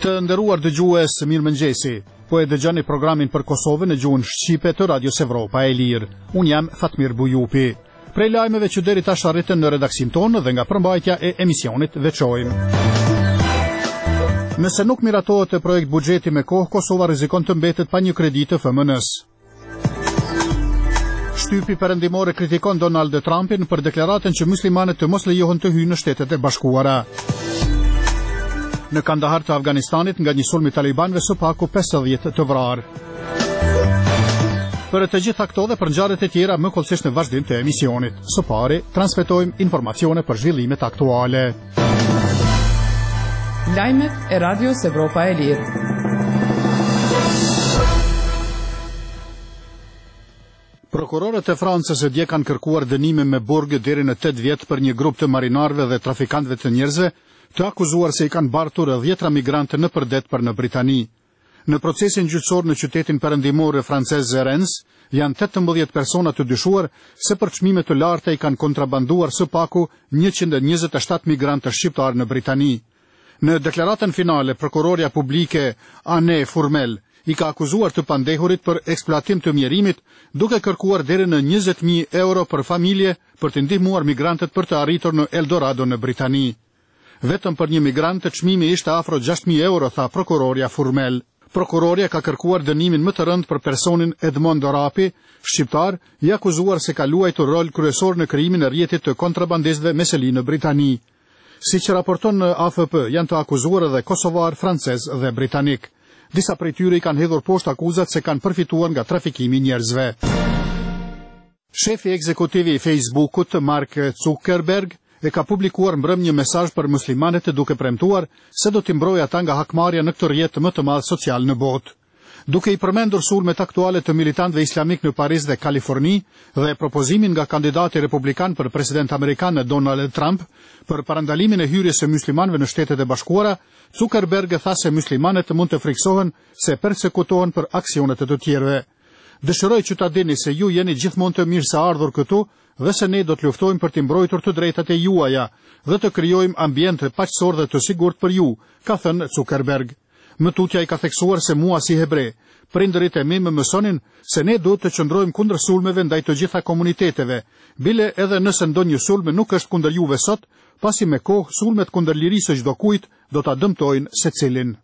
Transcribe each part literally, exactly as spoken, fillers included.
Të nderuar dëgjues, mirëmëngjesi. Po e dëgjoni programin për Kosovën në gjuhën shqipe të Radios Evropa e Lirë. Unë jam Fatmir Bujupi. Prej lajmeve që deri tash arritën në redaksin tonë dhe nga përmbajtja e emisionit veçojmë. Nëse nuk miratohet e projekt buxheti me kohë, Kosova rrezikon të mbetet pa një kredi të F M N-s. Shtypi perëndimore kritikon Donald Trumpin për deklaratën që muslimanët të mos lejohen të hyjnë në Shtetet e Bashkuara. Në Kandahar të Afganistanit, nga një sulm i talibanëve, së paku pesëdhjetë të vrarë. Për të gjitha këto dhe për ngjarjet e tjera, më kollësisht në vazhdim të emisionit. Së pari, transmetojmë informacione për zhvillimet aktuale. Lajmet e Radios Evropa e Lirë. Prokurorët e Francës e dje kanë kërkuar dënime me burg deri në tetë vjet për një grup të marinarëve dhe trafikantëve të njerëzve, të akuzuar se i kanë bartur dhjetra migrantë në përdet për në Britani. Në procesin gjyqësor në qytetin perëndimor francez Rennes, janë tetëmbëdhjetë persona të dyshuar se për çmime të larta i kanë kontrabanduar së paku njëqind e njëzet e shtatë migrantë shqiptar në Britani. Në deklaratën finale, prokuroria publike Anne Fourmel i ka akuzuar të pandehurit për eksploatim të mjerimit, duke kërkuar deri në njëzet mijë euro për familje për të ndihmuar migrantët për të arritur në Eldorado në Britani. Vetëm për një migrant të çmimi ishte afro gjashtë mijë euro, tha prokuroria Fourmel. Prokuroria ka kërkuar dënimin më të rënd për personin Edmond Rapi, shqiptar, i akuzuar se ka luajtur rol kryesor në krijimin e rrjetit të kontrabandistëve me seli në Britani. Siç raporton në A F P, janë të akuzuar edhe kosovar, francez dhe britanik. Disa prej tyre i kanë hedhur poshtë akuzat se kanë përfituar nga trafikimi i njerëzve. Shefi ekzekutivi i Facebookut, Mark Zuckerberg, e ka publikuar mbrëm një mesazh për muslimanët duke premtuar se do t'i mbrojë ata nga hakmarrja në këtë rrjet më të madh social në botë. Duke i përmendur sulmet aktuale të militantëve islamik në Paris dhe Kaliforni dhe propozimin nga kandidati republikan për president amerikan Donald Trump për parandalimin e hyrjes së muslimanëve në Shtetet e Bashkuara, Zuckerberg tha se muslimanët mund të friksohen se persekutohen për aksionet e të tjerëve. Dëshiroj që ta dini se ju jeni gjithmonë të mirë se ardhur këtu dhe se ne do të luftojmë për të mbrojtur të drejtat e juaja dhe të krijojmë ambient paqësor dhe të sigurt për ju, ka thënë Zuckerberg. Më tutja i ka theksuar se mua si hebre, prindërit e mi më mësonin se ne duhet të qëndrojmë kundër sulmeve ndaj të gjitha komuniteteve, bile edhe nëse ndonjë sulm nuk është kundër juve sot, pasi me kohë sulmet kundër lirisë së çdo kujt do ta dëmtojnë secilin.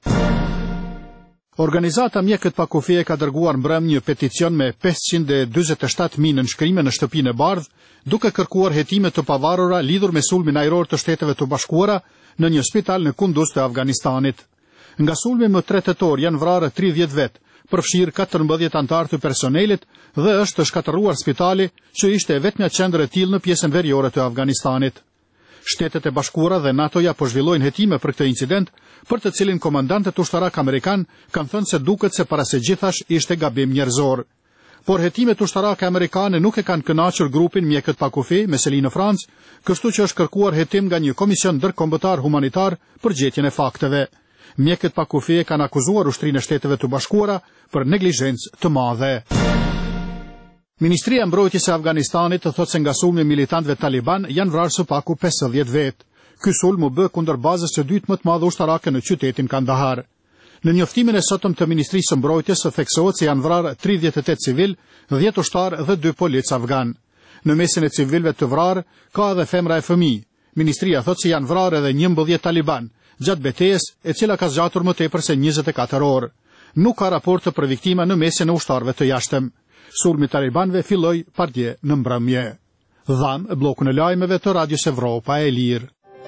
Organizata Mjekët pa kufi ka dërguar mbrëm një peticion me pesëqind e dyzet e shtatë mijë nënshkrime në shtëpinë e bardhë, duke kërkuar hetime të pavarura lidhur me sulmin ajror të Shteteve të Bashkuara në një spital në Kunduz të Afganistanit. Nga sulmi më tre tetor janë vrarë tridhjetë vet, përfshirë katërmbëdhjetë antar të personelit dhe është shkatëruar spitali që ishte vetmja qendër e tillë në pjesën veriore të Afganistanit. Shtetet e Bashkuara dhe NATO-ja po zhvillojnë hetime për këtë incident, për të cilin komandantët ushtarak amerikan kanë thënë se duket se para se gjithash ishte gabim njerëzor. Por hetimet ushtarake amerikane nuk e kanë kënaqur grupin Mjekët pa kufi me seli në Francë, kështu që është kërkuar hetim nga një komision ndërkombëtar humanitar për gjetjen e fakteve. Mjekët pa kufi kanë akuzuar Ushtrinë e Shteteve të Bashkuara për neglizhencë të madhe. Ministria e Mbrojtjes së Afganistanit thotë se nga sulmi militantëve taliban janë vrarë së paku pesëdhjetë vet. Ky sulm u bë kundër bazës së dytë më të madhe ushtarake në qytetin Kandahar. Në njoftimin e sotëm të Ministrisë së Mbrojtjes theksohet se janë vrarë tridhjetë e tetë civil, dhjetë ushtarë dhe dy polic afgan. Në mesin e civilëve të vrarë ka edhe femra e fëmijë. Ministria thotë se janë vrarë edhe njëmbëdhjetë taliban gjatë betejës, e cila ka zgjatur më tepër se njëzet e katër orë. Nuk ka raporte për viktima në mesin e ushtarëve të jashtëm. Sulmi talibanëve filloi pardje në mbrëmje. Dham bllokun e lajmeve të Radios Evropa e Lirë.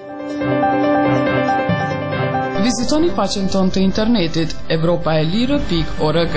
Vizitoni faqen tonë të internetit evropaelire pikë org.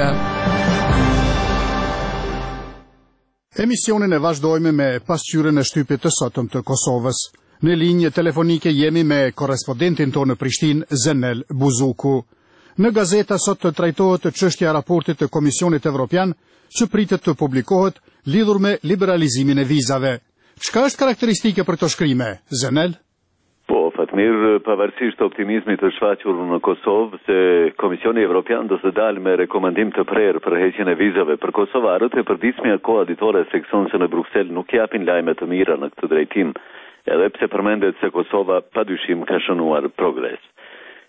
Emisionin e vazhdojmë me pasqyrën e shtypit të sotëm të Kosovës. Në linjë telefonike jemi me korrespondentin tonë në Prishtinë, Zenel Buzuku. Në gazeta sot të trajtohet çështja e raportit të Komisionit Evropian që pritet të publikohet lidhur me liberalizimin e vizave. Çka është karakteristike për këto shkrime, Zenel? Po, Fatmir, pavarësisht optimizmit të shfaqur në Kosovë se Komisioni Evropian do të dalë me rekomandim të prerë për heqjen e vizave për kosovarët, e përditshmja koaditore seksion se në Bruksel nuk japin lajme të mira në këtë drejtim, edhe pse përmendet se Kosova padyshim ka shënuar progres.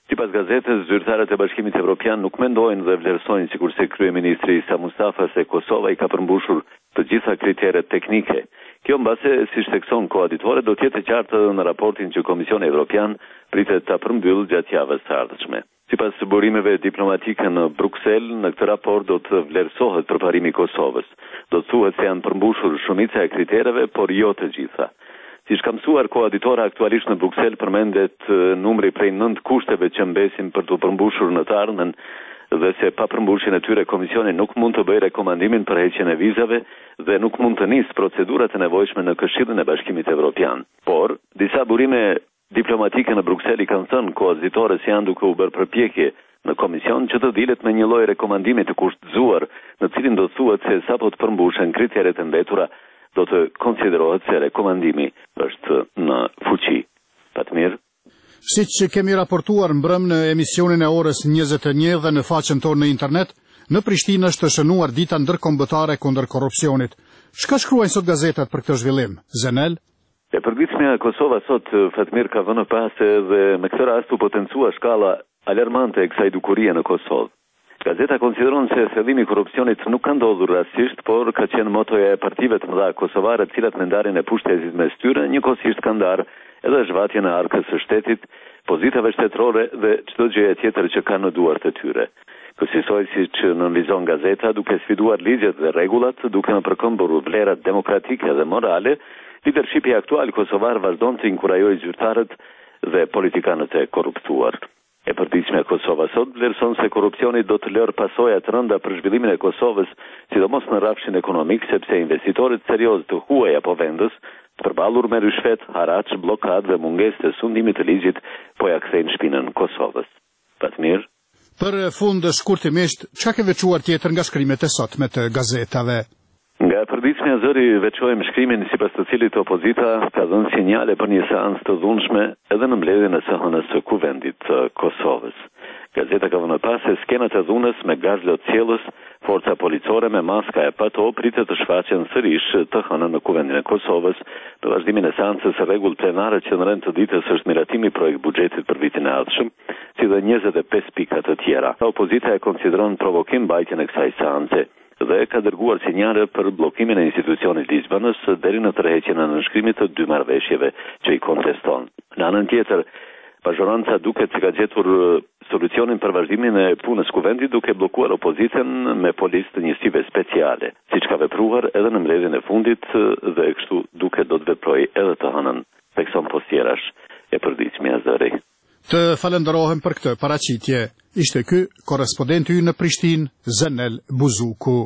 Sipas gazetës, zyrtarët e Bashkimit Evropian nuk mendojnë dhe vlerësojnë sikurse kryeministri Isa Mustafa se Kosova i ka përmbushur të gjitha kriteret teknike. Kjo mbase, siç thekson koaditore, do të jetë e qartë në raportin që Komisioni Evropian pritet ta përmbyllë gjatë javës së ardhshme. Sipas burimeve diplomatike në Bruksel, në këtë raport do të vlerësohet përparimi i Kosovës. Do të thuhet se janë përmbushur shumica e kritereve, por jo të gjitha. Siç ka mësuar koaditora aktualisht në Bruksel, përmendet numri prej nënt kushteve që mbesin për të përmbushur në të ardhmen dhe se pa përmbushjen e tyre Komisioni nuk mund të bëjë rekomandimin për heqjen e vizave dhe nuk mund të nisë procedurat e nevojshme në Këshillin e Bashkimit Evropian. Por, disa burime diplomatike në Bruksel i kanë thënë koaditore se janë duke u bërë përpjekje në Komision që të dilet me një lloj rekomandimi të kushtëzuar, në cilin do të thuhet se sapo të përmbushen kriteret e mbetura, do të konsiderohet se rekomandimi është në fuqi. Patmir. Siç kemi raportuar mbrëm në emisionin e orës njëzet e një dhe në faqen tonë në internet, në Prishtinë është shënuar dita ndërkombëtare kundër korrupsionit. Çka shkruajnë sot gazetat për këtë zhvillim? Zenel? E përditshmja e Kosova sot, Fatmir, ka vënë pas dhe me këtë rast u potencua shkalla alarmante e kësaj dukurie në Kosovë. Gazeta konsideron se thellimi i korrupsionit nuk ka ndodhur rastisht, por ka qenë motoja e partive të mëdha kosovare, të cilat me ndarjen e pushtetit mes tyre njëkohësisht kanë ndarë edhe zhvatjen e arkës së shtetit, pozitave shtetërore dhe çdo gjë tjetër që kanë në duart e tyre. Kësaj siç nënvizon gazeta, duke sfiduar ligjet dhe rregullat, duke përkëmbur vlerat demokratike dhe morale, leadershipi aktual kosovar vazhdon të inkurajojë zyrtarët dhe politikanët e korruptuar. E përditshme e Kosova sot vlerëson se korrupsioni do të lërë pasoja të rënda për zhvillimin e Kosovës, sidomos në rrafshin ekonomik, sepse investitorët serioz të huaj apo vendës, të përballur me rishfet, haraç, blokad dhe mungesë të sundimit të ligjit, po ja kthejnë shpinën Kosovës. Fatmir. Për fund shkurtimisht, çka ke veçuar tjetër nga shkrimet e sotme të gazetave? Nga përditshmja zëri veçojmë shkrimin sipas të cilit opozita ka dhënë sinjale për një seancë të dhunshme edhe në mbledhjen e së hënës së kuvendit të Kosovës. Gazeta ka vënë pas se skenat e dhunës me gazlot cjellës, forca policore me maska e pato pritet të shfaqen sërish të hënën në kuvendin e Kosovës, në vazhdimin e seancës së rregull plenare që në rend të ditës është miratimi projekt buxhetit për vitin e ardhshëm, si dhe njëzet e pesë pika të tjera. Opozita e konsideron provokim mbajtjen e kësaj seance dhe ka dërguar sinjale për bllokimin e institucionit Lisbonës deri në tërheqjen e nënshkrimit të dy marrëveshjeve që i konteston. Në anën tjetër, majoranca duket se ka gjetur solucionin për vazhdimin e punës kuvendit duke bllokuar opozitën me policë të njësive speciale, siç ka vepruar edhe në mbledhjen e fundit dhe kështu duket do të veprojë edhe të hënën, thekson postjerash e përditshmja zëri. Të falenderohem për këtë paraqitje. Ishte ky korrespondenti ynë në Prishtinë, Zenel Buzuku.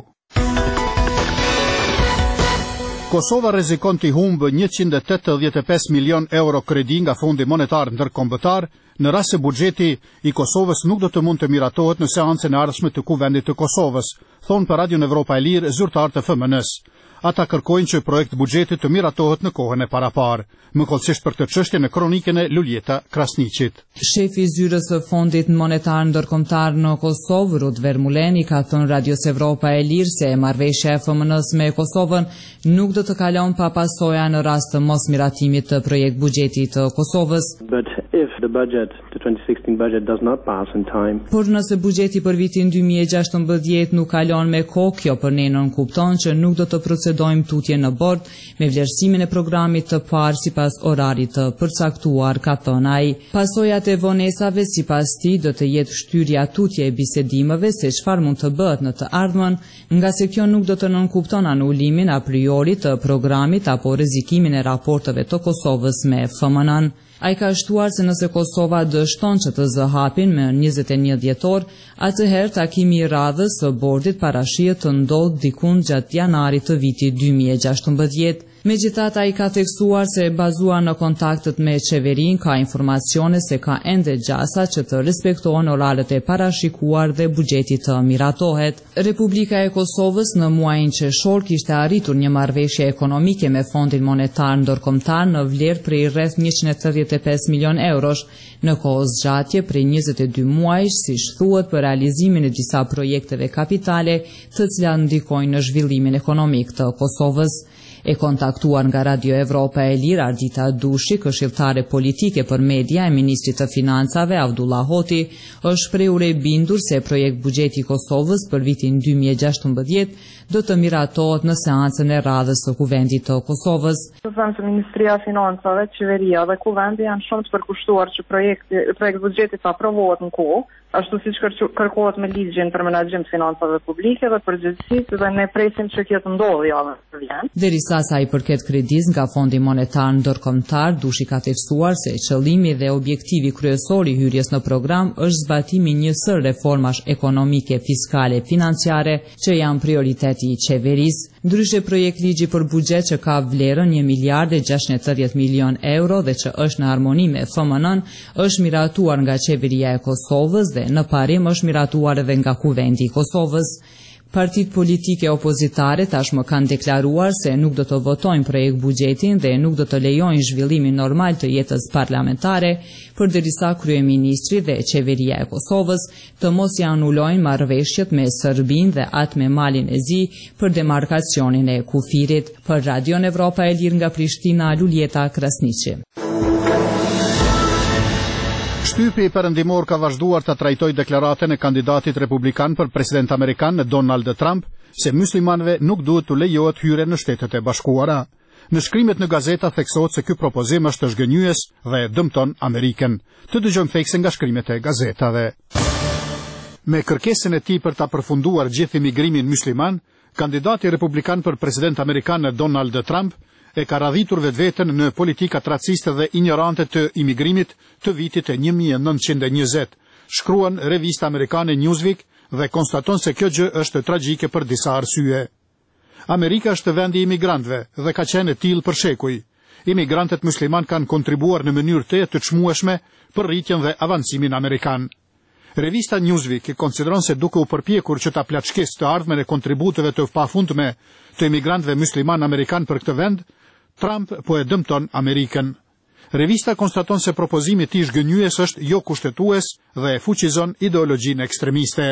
Kosova rrezikon të humbë njëqind e tetëdhjetë e pesë milion euro kredi nga Fondi Monetar Ndërkombëtar, në rast se buxheti i Kosovës nuk do të mund të miratohet në seancën e ardhshme të Kuvendit të Kosovës, thonë për Radion Evropa e Lirë zyrtar të F M N-s. Ata kërkojnë që projekt buxheti të miratohet në kohën e paraparë, më kollësisht për këtë çështje në kronikën e Luljeta Krasniqit. Shefi i zyrës së Fondit Monetar Ndërkombëtar në Kosovë, Rud Vermuleni, ka thënë Radios Evropa e Lirë se marrëveshja e F M N-s me Kosovën nuk do të kalon pa pasoja në rast të mosmiratimit të projekt buxheti të Kosovës. But if the budget, the twenty sixteen budget does not pass in time. Por nëse buxheti për vitin dy mijë e gjashtëmbëdhjetë nuk kalon me kohë, kjo për ne nënkupton që nuk do të procedojmë tutje në bord me vlerësimin e programit të parë sipas orarit të përcaktuar, ka thënë ai. Pasojat e vonesave sipas tij do të jetë shtyrja tutje e bisedimeve se çfarë mund të bëhet në të ardhmen, nga se kjo nuk do të nënkupton anulimin a priori të programit apo rrezikimin e raporteve të Kosovës me F M N-n. Ai ka shtuar se nëse Kosova dështon që të zë hapin me njëzet e një dhjetor, atëherë takimi i radhës së bordit parashihet të ndodhë dikun gjatë janarit të vitit dy mijë e gjashtëmbëdhjetë. Megjithatë, ai ka theksuar se bazuar në kontaktet me qeverin ka informacione se ka ende gjasa që të respektohen oraret e parashikuar dhe buxheti të miratohet. Republika e Kosovës në muajin qershor kishte arritur një marrëveshje ekonomike me Fondin Monetar Ndërkombëtar në vlerë prej rreth njëqind e tridhjetë e pesë milion eurosh, në kohë zgjatje prej njëzet e dy muajsh, siç thuhet, për realizimin e disa projekteve kapitale të cilat ndikojnë në zhvillimin ekonomik të Kosovës. E kontaktuar nga Radio Evropa e Lirë, Ardita Dushi, këshilltare politike për media e ministrit të financave Avdullah Hoti, është shprehur e bindur se projekt buxheti i Kosovës për vitin dy mijë e gjashtëmbëdhjetë do të miratohet në seancën e radhës së Kuvendit të Kosovës. Do të them se Ministria e Financave, Qeveria dhe Kuvendi janë shumë të përkushtuar që projekti projekt buxheti të aprovohet në kohë, ashtu siç kërkohet me ligjin për menaxhim të financave publike dhe përgjegjësisë, dhe ne presim që kjo të ndodhë javën që vjen. Derisa sa i përket kredis nga Fondi Monetar Ndërkombëtar, Dushi ka theksuar se qëllimi dhe objektivi kryesor i hyrjes në program është zbatimi një sër reformash ekonomike, fiskale, financiare që janë prioriteti i qeverisë. Ndryshe, projekt ligji për buxhet që ka vlerën një miliard e gjashtëdhjetë e tridhjetë milion euro dhe që është në harmoni me F M N-n, është miratuar nga Qeveria e Kosovës dhe në parim është miratuar edhe nga Kuvendi i Kosovës. Partitë politike opozitare tashmë kanë deklaruar se nuk do të votojnë projekt buxhetin dhe nuk do të lejojnë zhvillimin normal të jetës parlamentare, përderisa kryeministri dhe Qeveria e Kosovës të mos i anulojnë marrëveshjet me Serbinë dhe atë me Malin e Zi për demarkacionin e kufirit. Për Radion Evropa e Lirë nga Prishtina, Luljeta Krasniqi. Shtypi perëndimor ka vazhduar të trajtojë deklaratën e kandidatit republikan për president amerikan Donald Trump se muslimanëve nuk duhet të lejohet hyrje në Shtetet e Bashkuara. Në shkrimet në gazeta theksohet se ky propozim është zhgënjyes dhe dëmton Amerikën. Të dëgjojmë thekse nga shkrimet e gazetave. Me kërkesën e tij për ta përfunduar gjithë imigrimin musliman, kandidati republikan për president amerikan Donald Trump e ka radhitur vetveten në politika raciste dhe ignorante të imigrimit të vitit e një mijë e nëntëqind e njëzet, shkruan revista amerikane Newsweek dhe konstaton se kjo gjë është tragjike për disa arsye. Amerika është vendi i imigrantëve dhe ka qenë e tillë për shekuj. Imigrantët musliman kanë kontribuar në mënyrë të të çmueshme për rritjen dhe avancimin amerikan. Revista Newsweek konsideron se duke u përpjekur që ta plaçkisë të ardhmen e kontributeve të pafundme të imigrantëve musliman amerikan për këtë vend, Trump po e dëmton Amerikën. Revista konstaton se propozimi i tij zhgënjyes është jo kushtetues dhe e fuqizon ideologjinë ekstremiste.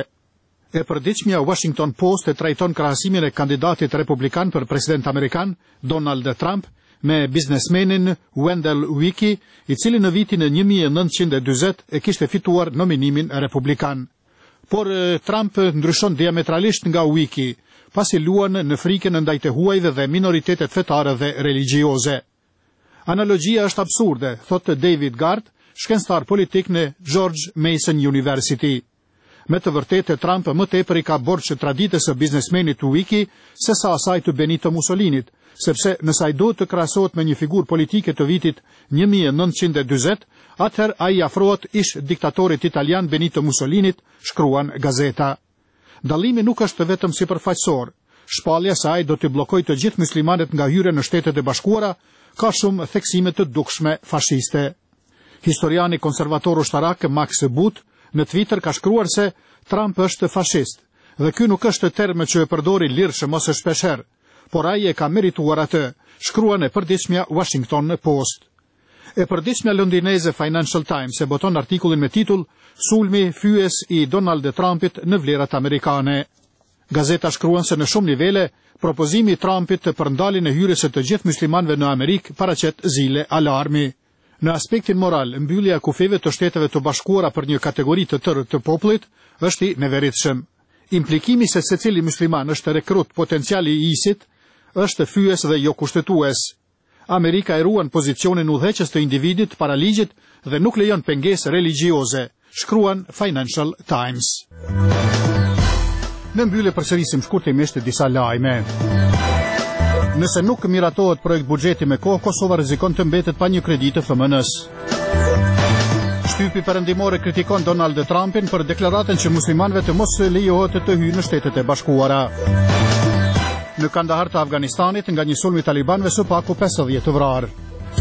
E përditshmja Washington Post e trajton krahasimin e kandidatit republikan për president amerikan, Donald Trump, me biznesmenin Wendell Wiki, i cili në vitin e një mijë e nëntëqind e dyzet e kishte fituar nominimin republikan. Por Trump ndryshon diametralisht nga Wiki, pasi luan në frikën ndaj të huajve dhe minoritetet fetare dhe religjioze. Analogjia është absurde, thotë David Gard, shkencëtar politik në George Mason University. Me të vërtetë, Trump më tepër i ka borxh traditës së biznesmenit Wiki se sa asaj të Benito Mussolinit, sepse nëse ai duhet të krahasohet me një figurë politike të vitit një mijë e nëntëqind e dyzet, atëherë ai afrohet ish diktatorit italian Benito Mussolinit, shkruan gazeta. Dallimi nuk është vetëm sipërfaqësor. Shpallja se ai do të bllokojë të gjithë muslimanët nga hyrja në Shtetet e Bashkuara ka shumë theksime të dukshme fashiste. Historiani konservator ushtarak Max Boot në Twitter ka shkruar se Trump është fashist, dhe ky nuk është term që e përdori lirshëm ose shpeshherë, por ai e ka merituar atë, shkruan e përditshmja Washington Post. E përditshmja londineze Financial Times e boton artikullin me titull Sulmi fyes i Donald Trumpit në vlerat amerikane. Gazeta shkruan se në shumë nivele, propozimi i Trumpit të përndaljen e hyrjes së të gjithë muslimanëve në Amerikë paraqet zile alarmi. Në aspektin moral, mbyllja e kufeve të Shteteve të Bashkuara për një kategori të tërë të popullit është i neveritshëm. Implikimi se secili musliman është rekrut potenciali i ISIT është fyes dhe jo kushtetues. Amerika e ruan pozicionin udhëheqës të individit para ligjit dhe nuk lejon pengesë religjioze, shkruan Financial Times. Në mbyllje përsërisim shkurtimisht disa lajme. Nëse nuk miratohet projekt buxheti me kohë, Kosova rrezikon të mbetet pa një kredi të F M N-s. Shtypi perëndimor kritikon Donald Trumpin për deklaratën që muslimanëve të mos lejohet të hyjnë në Shtetet e Bashkuara. Në Kandahar të Afganistanit, nga një sulm i talibanëve së paku pesëdhjetë të vrarë.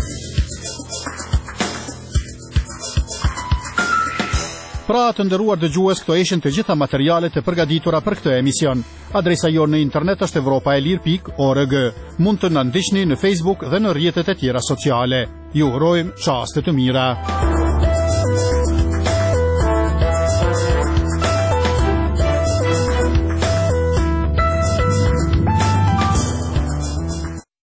Pra të nderuar dëgjues, këto ishin të gjitha materialet e përgatitura për këtë emision. Adresa jonë në internet është evropa e lirë pikë org. Mund të na ndiqni në Facebook dhe në rrjetet e tjera sociale. Ju urojmë çaste të mira.